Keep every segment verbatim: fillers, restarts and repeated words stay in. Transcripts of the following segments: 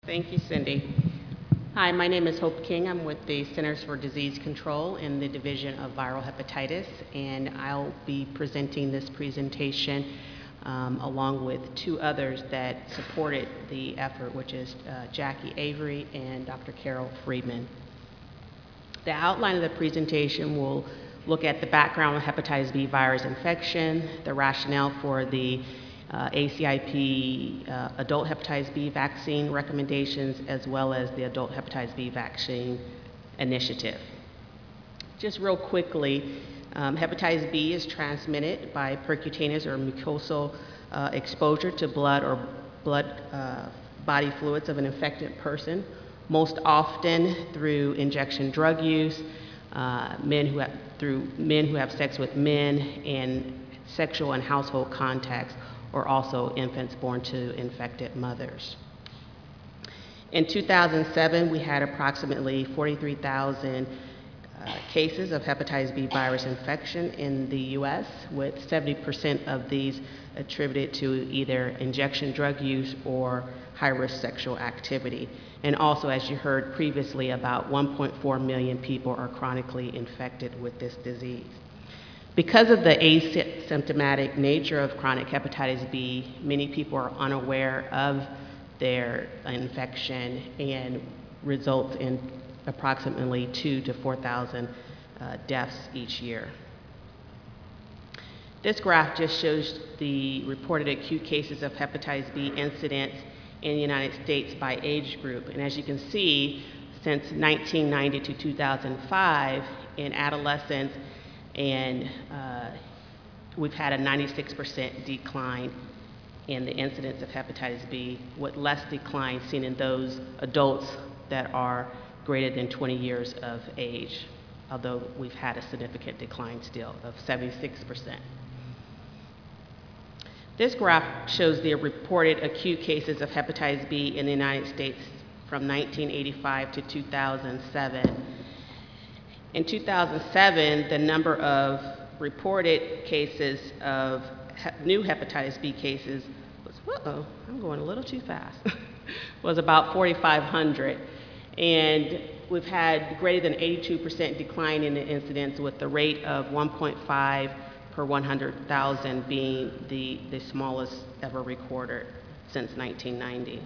Thank you, Cindy. Hi, my name is Hope King. I'm with the Centers for Disease Control in the Division of Viral Hepatitis, and I'll be presenting this presentation um, along with two others that supported the effort, which is uh, Jackie Avery and Doctor Carol Friedman. The outline of the presentation will look at the background of hepatitis B virus infection, the rationale for the uh, A C I P uh, adult hepatitis B vaccine recommendations, as well as the adult hepatitis B vaccine initiative. Just real quickly, um, hepatitis B is transmitted by percutaneous or mucosal uh, exposure to blood or blood uh, body fluids of an infected person, most often through injection drug use, uh, men who have, through men who have sex with men, and sexual and household contacts, or also infants born to infected mothers. In two thousand seven, we had approximately forty-three thousand uh, cases of hepatitis B virus infection in the U S, with seventy percent of these attributed to either injection drug use or high-risk sexual activity. And also, as you heard previously, about one point four million people are chronically infected with this disease. Because of the asymptomatic nature of chronic hepatitis B, many people are unaware of their infection and results in approximately two to four thousand uh, deaths each year. This graph just shows the reported acute cases of hepatitis B incidence in the United States by age group. And as you can see, since nineteen ninety to two thousand five, in adolescents, and uh, we've had a ninety-six percent decline in the incidence of hepatitis B, with less decline seen in those adults that are greater than twenty years of age, although we've had a significant decline still of seventy-six percent. This graph shows the reported acute cases of hepatitis B in the United States from nineteen eighty-five to two thousand seven. In two thousand seven, the number of reported cases of he- new hepatitis B cases was, uh-oh, I'm going a little too fast, was about forty-five hundred. And we've had greater than eighty-two percent decline in the incidence, with the rate of one point five per one hundred thousand being the, the smallest ever recorded since nineteen ninety.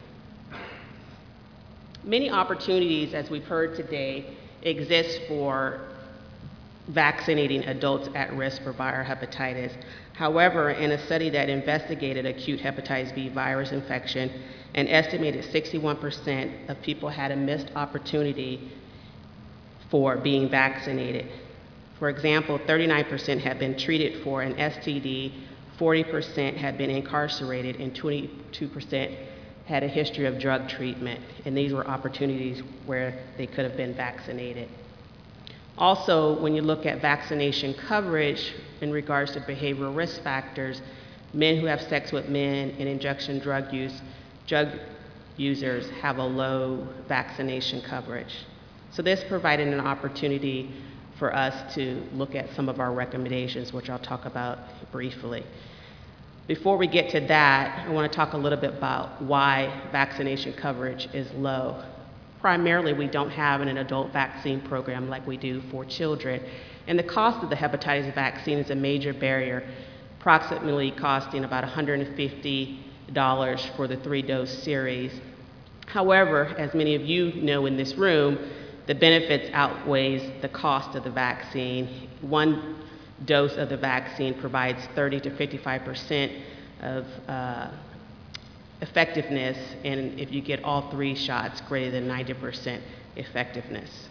Many opportunities, as we've heard today, exist for vaccinating adults at risk for viral hepatitis. However, in a study that investigated acute hepatitis B virus infection, an estimated sixty-one percent of people had a missed opportunity for being vaccinated. For example, thirty-nine percent had been treated for an S T D, forty percent had been incarcerated, and twenty-two percent had a history of drug treatment, and these were opportunities where they could have been vaccinated. Also, when you look at vaccination coverage in regards to behavioral risk factors, men who have sex with men and injection drug use, drug users have a low vaccination coverage. So this provided an opportunity for us to look at some of our recommendations, which I'll talk about briefly. Before we get to that, I want to talk a little bit about why vaccination coverage is low. Primarily, we don't have an adult vaccine program like we do for children, and the cost of the hepatitis vaccine is a major barrier, approximately costing about one hundred fifty dollars for the three-dose series. However, as many of you know in this room, the benefits outweighs the cost of the vaccine. One dose of the vaccine provides thirty to fifty-five percent of uh, effectiveness, and if you get all three shots, greater than ninety percent effectiveness.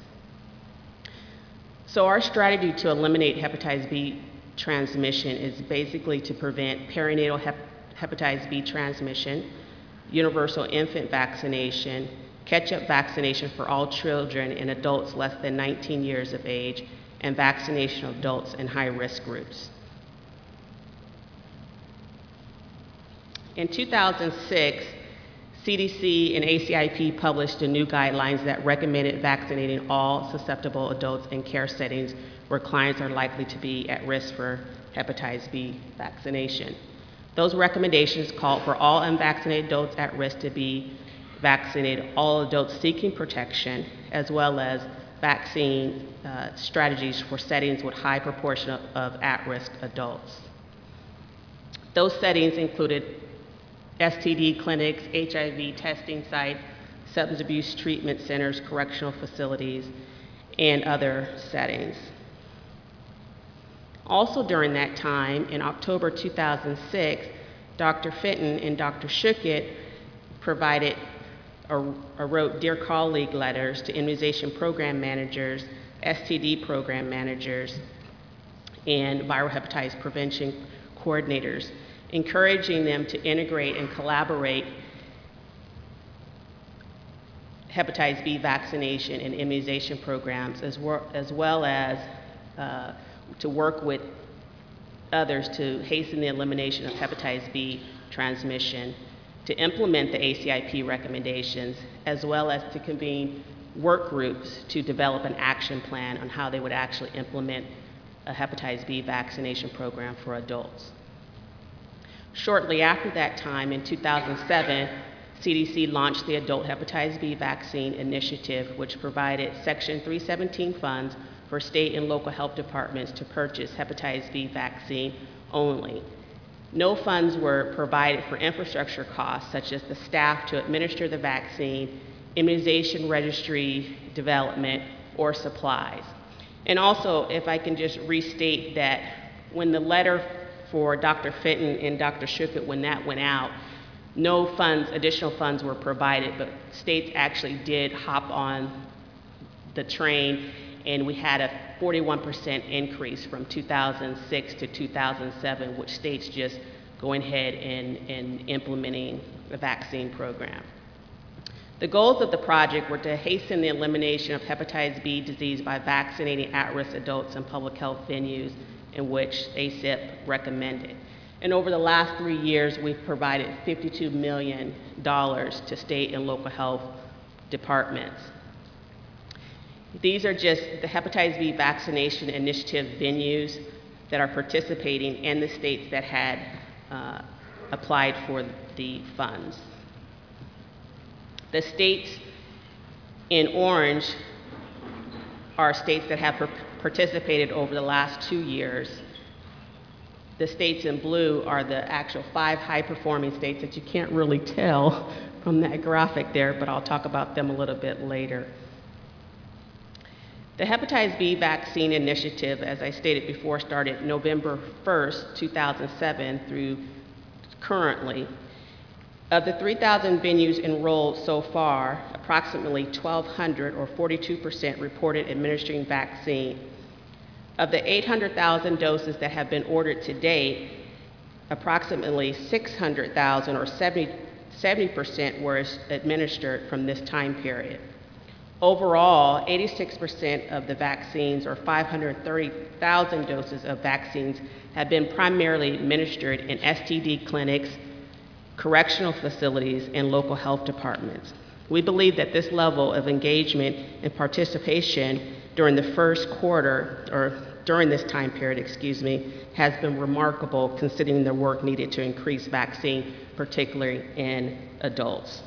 So our strategy to eliminate hepatitis B transmission is basically to prevent perinatal hep- hepatitis B transmission, universal infant vaccination, catch-up vaccination for all children and adults less than nineteen years of age, and vaccination of adults in high-risk groups. In two thousand six, C D C and A C I P published the new guidelines that recommended vaccinating all susceptible adults in care settings where clients are likely to be at risk for hepatitis B vaccination. Those recommendations called for all unvaccinated adults at risk to be vaccinated all adults seeking protection, as well as vaccine uh, strategies for settings with high proportion of, of at-risk adults. Those settings included S T D clinics, H I V testing sites, substance abuse treatment centers, correctional facilities, and other settings. Also during that time, in October two thousand six, Doctor Fenton and Doctor Schuchat provided or, or wrote Dear Colleague letters to immunization program managers, S T D program managers, and viral hepatitis prevention coordinators, encouraging them to integrate and collaborate hepatitis B vaccination and immunization programs, as, wor as well as uh, to work with others to hasten the elimination of hepatitis B transmission, to implement the A C I P recommendations, as well as to convene work groups to develop an action plan on how they would actually implement a hepatitis B vaccination program for adults. Shortly after that time, in two thousand seven, C D C launched the Adult Hepatitis B Vaccine Initiative, which provided Section three seventeen funds for state and local health departments to purchase hepatitis B vaccine only. No funds were provided for infrastructure costs, such as the staff to administer the vaccine, immunization registry development, or supplies. And also, if I can just restate that when the letter for Doctor Fenton and Doctor Schuchat, when that went out, no funds, additional funds were provided, but states actually did hop on the train, and we had a forty-one percent increase from two thousand six to two thousand seven, which states just going ahead and, and implementing a vaccine program. The goals of the project were to hasten the elimination of hepatitis B disease by vaccinating at-risk adults in public health venues in which A C I P recommended. And over the last three years, we've provided fifty-two million dollars to state and local health departments. These are just the hepatitis B vaccination initiative venues that are participating in the states that had uh, applied for the funds. The states in orange are states that have participated over the last two years. The states in blue are the actual five high-performing states that you can't really tell from that graphic there, but I'll talk about them a little bit later. The Hepatitis B Vaccine Initiative, as I stated before, started November first, two thousand seven through currently. Of the three thousand venues enrolled so far, approximately twelve hundred, or forty-two percent, reported administering vaccine. Of the eight hundred thousand doses that have been ordered to date, approximately six hundred thousand, or seventy percent, were administered from this time period. Overall, eighty-six percent of the vaccines, or five hundred thirty thousand doses of vaccines, have been primarily administered in S T D clinics, correctional facilities, and local health departments. We believe that this level of engagement and participation during the first quarter, or during this time period, excuse me, has been remarkable considering the work needed to increase vaccine, particularly in adults.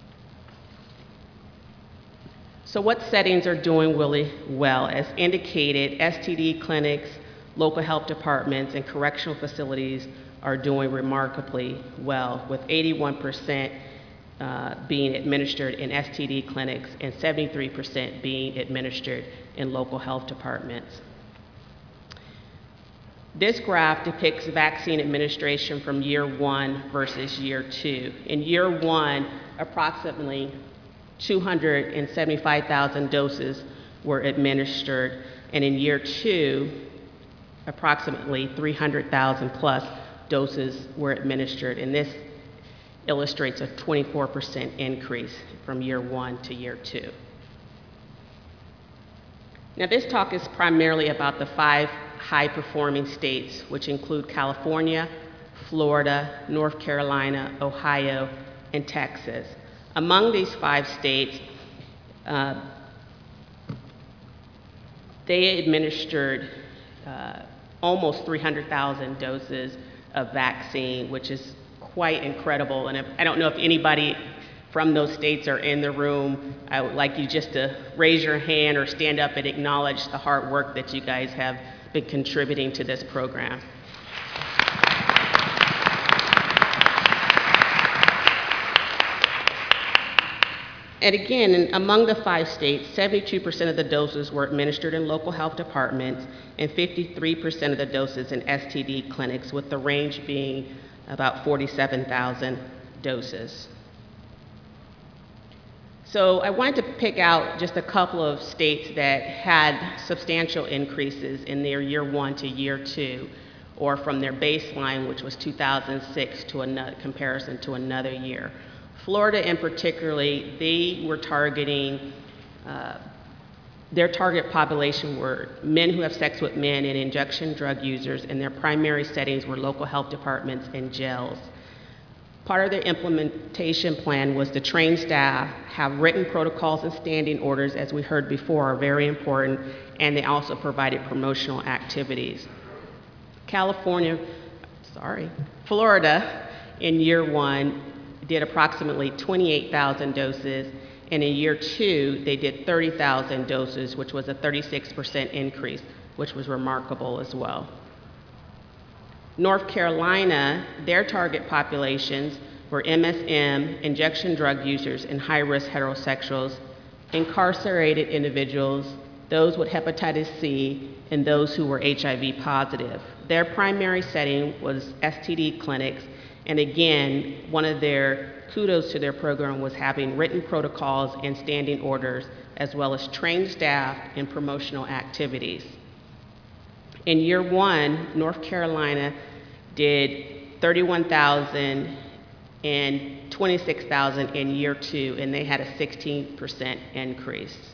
So what settings are doing really well? As indicated, S T D clinics, local health departments, and correctional facilities are doing remarkably well, with eighty-one percent uh, being administered in S T D clinics and seventy-three percent being administered in local health departments. This graph depicts vaccine administration from year one versus year two. In year one, approximately two hundred seventy-five thousand doses were administered, and in year two, approximately three hundred thousand plus doses were administered, and this illustrates a twenty-four percent increase from year one to year two. Now, this talk is primarily about the five high-performing states, which include California, Florida, North Carolina, Ohio, and Texas. Among these five states, uh, they administered uh, almost three hundred thousand doses of vaccine, which is quite incredible. And if, I don't know if anybody from those states are in the room, I would like you just to raise your hand or stand up and acknowledge the hard work that you guys have been contributing to this program. And again, among the five states, seventy-two percent of the doses were administered in local health departments and fifty-three percent of the doses in S T D clinics, with the range being about forty-seven thousand doses. So I wanted to pick out just a couple of states that had substantial increases in their year one to year two, or from their baseline, which was two thousand six, to a comparison to another year. Florida in particularly, they were targeting, uh, their target population were men who have sex with men and injection drug users, and their primary settings were local health departments and jails. Part of their implementation plan was to train staff, have written protocols and standing orders, as we heard before, are very important, and they also provided promotional activities. California, sorry, Florida in year one did approximately twenty-eight thousand doses, and in year two, they did thirty thousand doses, which was a thirty-six percent increase, which was remarkable as well. North Carolina, their target populations were M S M, injection drug users, and high-risk heterosexuals, incarcerated individuals, those with hepatitis C, and those who were H I V positive. Their primary setting was S T D clinics, and again, one of their kudos to their program was having written protocols and standing orders, as well as trained staff and promotional activities. In year one, North Carolina did thirty-one thousand and twenty-six thousand in year two, and they had a sixteen percent increase.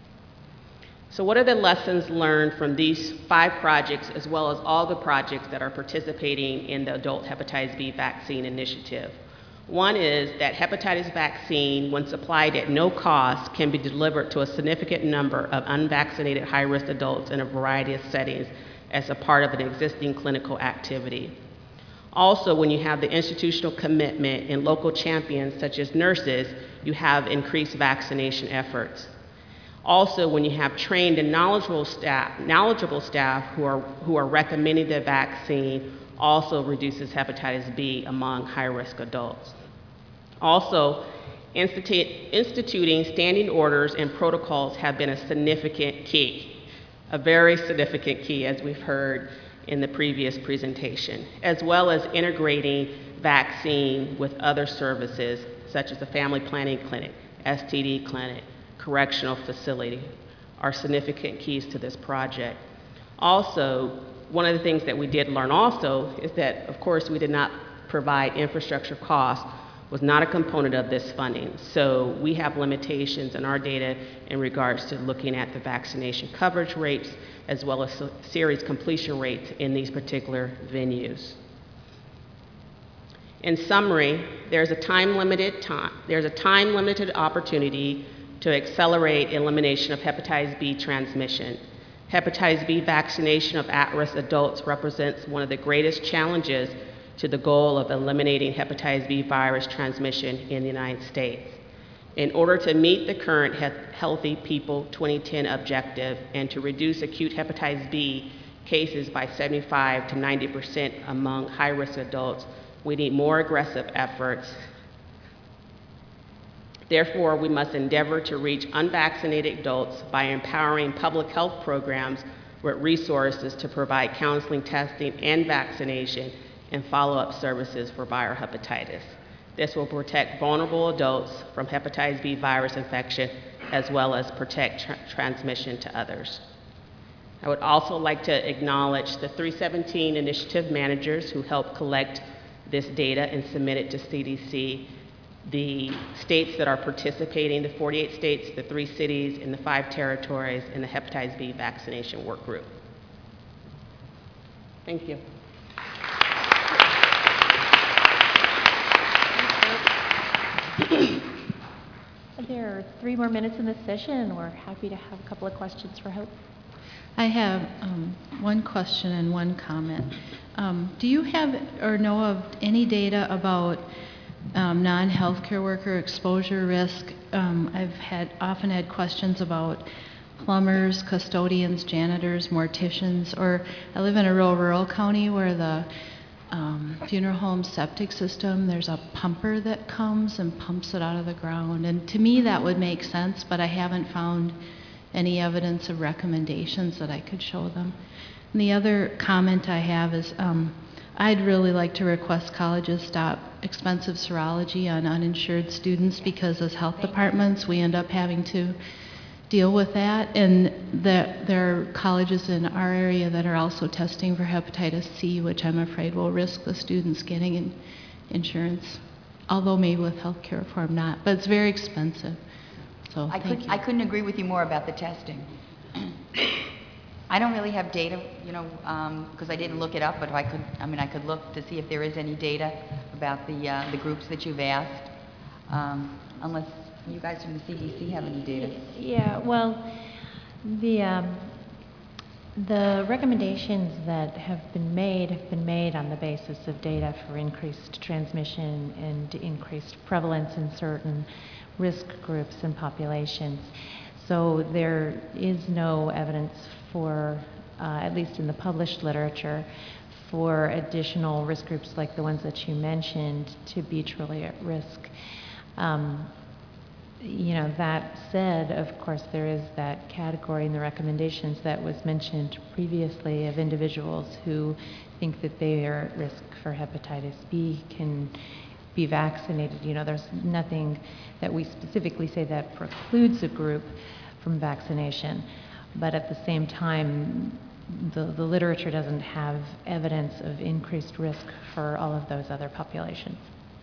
So what are the lessons learned from these five projects, as well as all the projects that are participating in the adult hepatitis B vaccine initiative? One is that hepatitis vaccine, when supplied at no cost, can be delivered to a significant number of unvaccinated high-risk adults in a variety of settings as a part of an existing clinical activity. Also, when you have the institutional commitment and local champions such as nurses, you have increased vaccination efforts. Also, when you have trained and knowledgeable staff, knowledgeable staff who are, who are recommending the vaccine, also reduces hepatitis B among high-risk adults. Also, institute, instituting standing orders and protocols have been a significant key, a very significant key, as we've heard in the previous presentation, as well as integrating vaccine with other services, such as the family planning clinic, S T D clinic, correctional facility, are significant keys to this project. Also, one of the things that we did learn also is that, of course, we did not provide infrastructure costs, was not a component of this funding. So we have limitations in our data in regards to looking at the vaccination coverage rates, as well as series completion rates in these particular venues. In summary, there's a time-limited time, there's a time-limited opportunity to accelerate elimination of hepatitis B transmission. Hepatitis B vaccination of at-risk adults represents one of the greatest challenges to the goal of eliminating hepatitis B virus transmission in the United States. In order to meet the current he Healthy People twenty ten objective and to reduce acute hepatitis B cases by seventy-five to ninety percent among high-risk adults, we need more aggressive efforts. Therefore, we must endeavor to reach unvaccinated adults by empowering public health programs with resources to provide counseling, testing, and vaccination and follow-up services for viral hepatitis. This will protect vulnerable adults from hepatitis B virus infection, as well as protect tra transmission to others. I would also like to acknowledge the three seventeen initiative managers who helped collect this data and submit it to C D C, the states that are participating, the forty-eight states, the three cities, and the five territories, and the hepatitis B vaccination work group. Thank you. There are three more minutes in this session. We're happy to have a couple of questions for Hope. I have um, one question and one comment. Um, do you have or know of any data about um, non-healthcare worker exposure risk. Um, I've had often had questions about plumbers, custodians, janitors, morticians, or I live in a real rural county where the um, funeral home septic system, there's a pumper that comes and pumps it out of the ground. And to me, that would make sense, but I haven't found any evidence of recommendations that I could show them. And the other comment I have is um, I'd really like to request colleges stop expensive serology on uninsured students, because as health departments, we end up having to deal with that, and that there are colleges in our area that are also testing for hepatitis C, which I'm afraid will risk the students getting in insurance, although maybe with healthcare reform not, but it's very expensive. So I, thank could, you. I couldn't agree with you more about the testing. I don't really have data, you know, because um, I didn't look it up, but I could, I mean, I could look to see if there is any data about the, uh, the groups that you've asked, um, unless you guys from the C D C have any data. Yeah, well, the, um, the recommendations that have been made have been made on the basis of data for increased transmission and increased prevalence in certain risk groups and populations. So there is no evidence for, uh, at least in the published literature, for additional risk groups like the ones that you mentioned to be truly at risk. Um, you know, that said, of course, there is that category in the recommendations that was mentioned previously of individuals who think that they are at risk for hepatitis B can be vaccinated. You know, there's nothing that we specifically say that precludes a group from vaccination, but at the same time, the, the literature doesn't have evidence of increased risk for all of those other populations.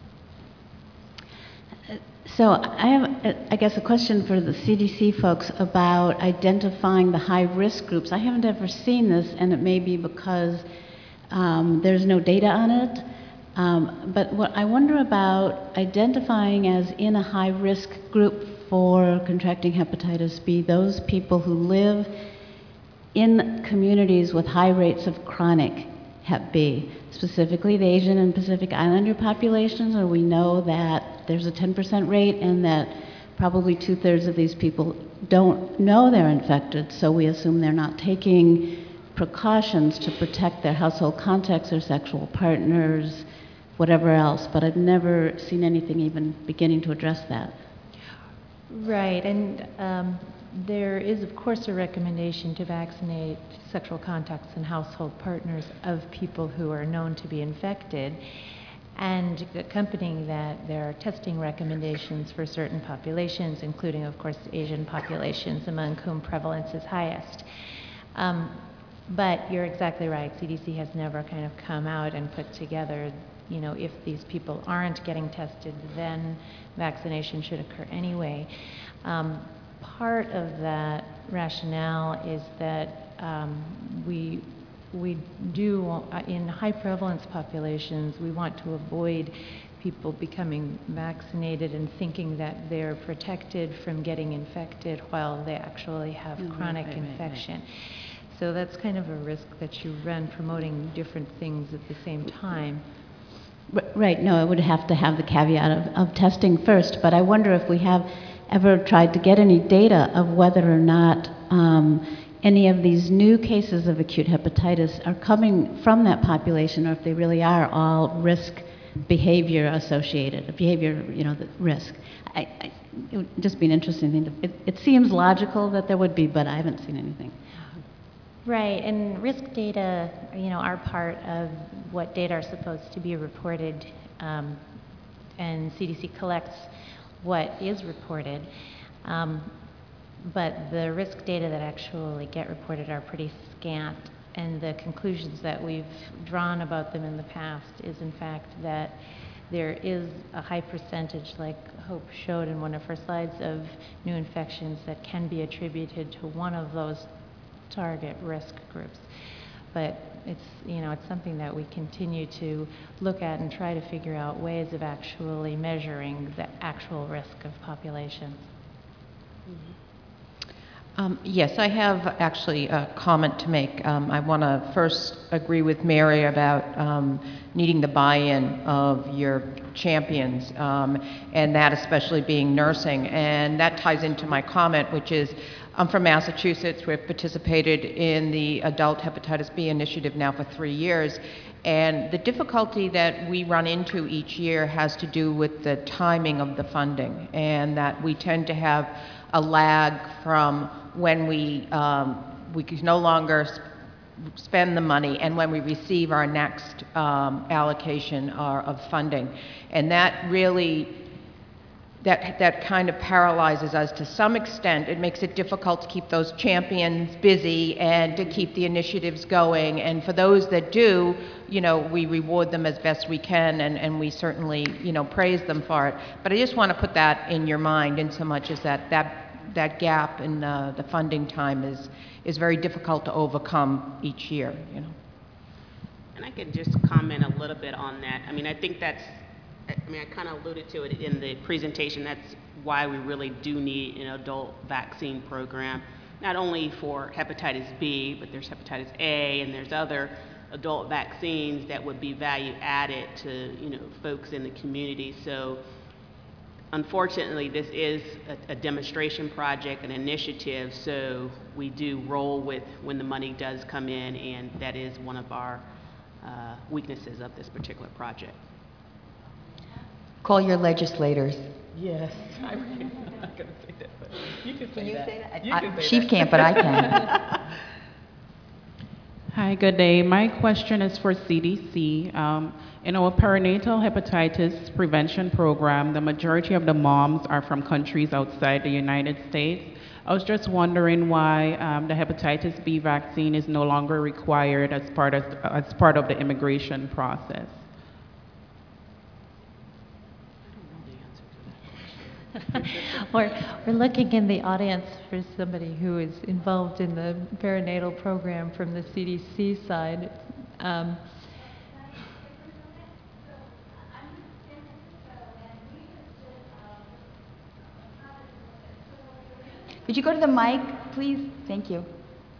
So I have, I guess, a question for the C D C folks about identifying the high-risk groups. I haven't ever seen this, and it may be because um, there's no data on it. Um, but what I wonder about identifying as in a high-risk group for contracting hepatitis B, those people who live in communities with high rates of chronic hep B, specifically the Asian and Pacific Islander populations, where we know that there's a ten percent rate and that probably two-thirds of these people don't know they're infected, so we assume they're not taking precautions to protect their household contacts or sexual partners, whatever else, but I've never seen anything even beginning to address that. Right, and um, there is, of course, a recommendation to vaccinate sexual contacts and household partners of people who are known to be infected. And accompanying that, there are testing recommendations for certain populations, including, of course, Asian populations, among whom prevalence is highest. Um, but you're exactly right. C D C has never kind of come out and put together, you know, if these people aren't getting tested, then vaccination should occur anyway. Um, part of that rationale is that um, we we do, uh, in high prevalence populations, we want to avoid people becoming vaccinated and thinking that they're protected from getting infected while they actually have Mm-hmm. chronic right, right, infection. Right. So that's kind of a risk that you run promoting different things at the same time. Right, no, I would have to have the caveat of, of testing first, but I wonder if we have ever tried to get any data of whether or not um, any of these new cases of acute hepatitis are coming from that population, or if they really are all risk behavior associated, behavior, you know, the risk. I, I, it would just be an interesting thing. To, it, it seems logical that there would be, but I haven't seen anything. Right, and risk data, you know, are part of what data are supposed to be reported, um, and C D C collects what is reported. Um, but the risk data that actually get reported are pretty scant, and the conclusions that we've drawn about them in the past is, in fact, that there is a high percentage, like Hope showed in one of her slides, of new infections that can be attributed to one of those target risk groups. But it's, you know, it's something that we continue to look at and try to figure out ways of actually measuring the actual risk of populations. Um, yes, I have actually a comment to make. Um, I want to first agree with Mary about um, needing the buy-in of your champions, um, and that especially being nursing. And that ties into my comment, which is I'm from Massachusetts. We've participated in the Adult Hepatitis B initiative now for three years. And the difficulty that we run into each year has to do with the timing of the funding, and that we tend to have a lag from when we, um, we can no longer sp spend the money and when we receive our next um, allocation or, of funding. And that really, that, that kind of paralyzes us to some extent. It makes it difficult to keep those champions busy and to keep the initiatives going. And for those that do, you know, we reward them as best we can, and, and we certainly, you know, praise them for it. But I just want to put that in your mind, in so much as that that that gap in uh, the funding time is is very difficult to overcome each year, you know. And I could just comment a little bit on that. I mean, I think that's, I mean, I kind of alluded to it in the presentation. That's why we really do need an adult vaccine program, not only for hepatitis B, but there's hepatitis A, and there's other adult vaccines that would be value added to, you know, folks in the community. So unfortunately, this is a, a demonstration project, an initiative, so we do roll with when the money does come in, and that is one of our uh, weaknesses of this particular project. Call your legislators. Yes, I was going to say that, but you can say Can you that. say that? You I, can say Chief that. can't, but I can. Hi, good day. My question is for C D C. Um, in our perinatal hepatitis prevention program, the majority of the moms are from countries outside the United States. I was just wondering why um, the hepatitis B vaccine is no longer required as part of, as part of the immigration process. We're, we're looking in the audience for somebody who is involved in the perinatal program from the C D C side. Um, Could you go to the mic, please? Thank you.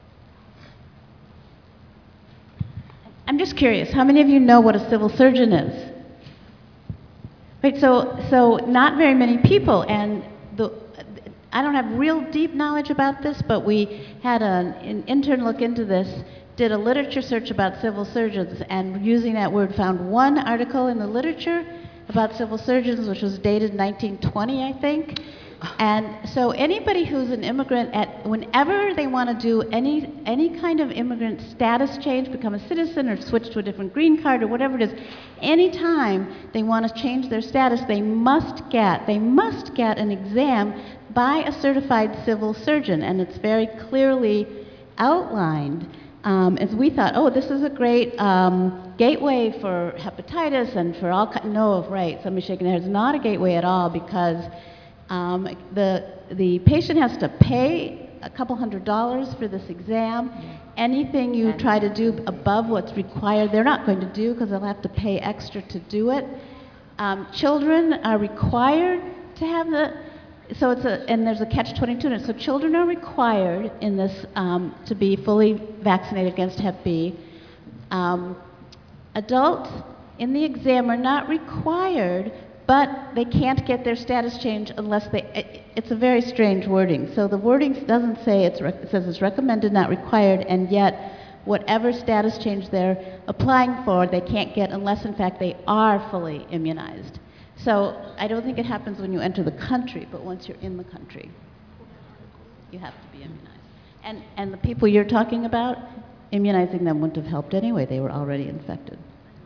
I'm just curious, how many of you know what a civil surgeon is? Right, so, so not very many people, and the, I don't have real deep knowledge about this, but we had an, an intern look into this, did a literature search about civil surgeons, and using that word found one article in the literature about civil surgeons, which was dated nineteen twenty, I think. And so anybody who's an immigrant, at whenever they want to do any any kind of immigrant status change, become a citizen or switch to a different green card or whatever it is, anytime they want to change their status, they must get they must get an exam by a certified civil surgeon, and it's very clearly outlined. Um, as we thought, oh, this is a great um, gateway for hepatitis and for all kinds. No, right? Somebody shaking their head. It's not a gateway at all, because Um, the, the patient has to pay a couple hundred dollars for this exam. Anything you try to do above what's required, they're not going to do, because they'll have to pay extra to do it. Um, children are required to have the, so it's a, and there's a catch twenty-two in it. So children are required in this um, to be fully vaccinated against Hep B. Um, adults in the exam are not required, but they can't get their status change unless they, it, it's a very strange wording. So the wording doesn't say, it's rec, it says it's recommended, not required, and yet whatever status change they're applying for, they can't get unless, in fact, they are fully immunized. So I don't think it happens when you enter the country, but once you're in the country, you have to be immunized. And, and the people you're talking about, immunizing them wouldn't have helped anyway. They were already infected.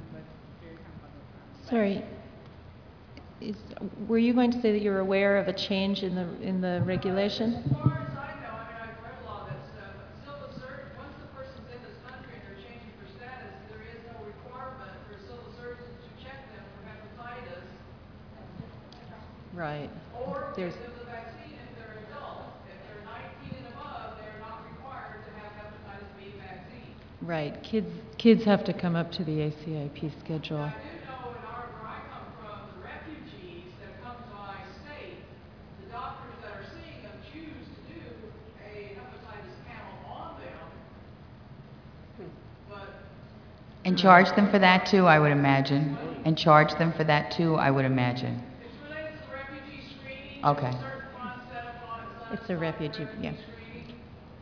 sorry. Is, were you going to say that you're aware of a change in the in the regulation? As far as I know, I mean, I've read a lot of that stuff, but civil surgeon, once the person's in this country and they're changing for status, there is no requirement for civil surgeons to check them for hepatitis. Right. Or There's, give them the vaccine if they're adults. If they're nineteen and above, they're not required to have hepatitis B vaccine. right. Kids kids have to come up to the A C I P schedule. I do know in our, where I come from, the refugees that come to my state, the doctors that are seeing them choose to do a hepatitis And charge them for that too, I would imagine. And charge them for that too, I would imagine. It's related to the refugee screening. Okay. There's a certain fund set up on it. It's not- It's a refugee, yeah. screening.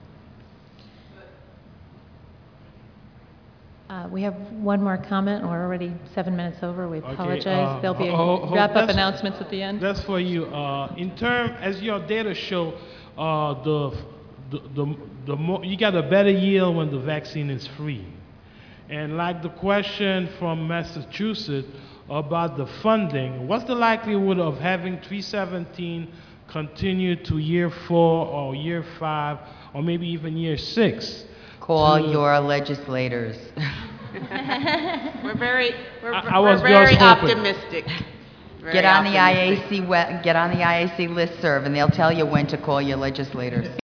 Uh, We have one more comment. We're already seven minutes over. We Okay, apologize. uh, There'll be ho- ho- wrap-up that's- announcements at the end. That's for you. Uh, in term, as your data show, uh, the, the, the, the more, you got a better yield when the vaccine is free. And like the question from Massachusetts about the funding, what's the likelihood of having three seventeen continue to year four or year five or maybe even year six? Call to- your legislators. We're very, we're, I- I we're was very just hoping. optimistic. Very Get on the optimistic. I A C, we- get on the I A C listserv, and they'll tell you when to call your legislators.